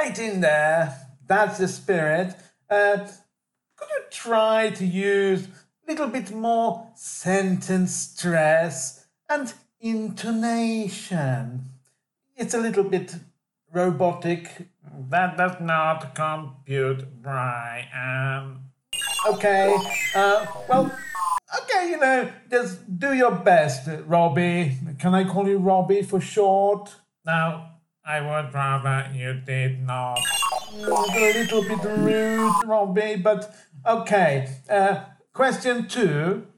right in there. That's the spirit. Could you try to use a little bit more sentence stress and intonation? It's a little bit robotic. That does not compute, Brian. Okay, okay, just do your best, Robbie. Can I call you Robbie for short? No, I would rather you did not. A little bit rude, Robbie, but okay. Question two.